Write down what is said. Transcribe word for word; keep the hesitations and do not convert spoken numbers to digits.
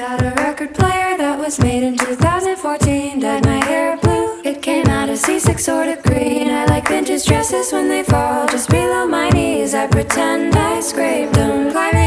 Got a record player that was made in two thousand fourteen. Dyed my hair blue, it came out a C six sort of green. I like vintage dresses when they fall just below my knees. I pretend I scraped them, climbing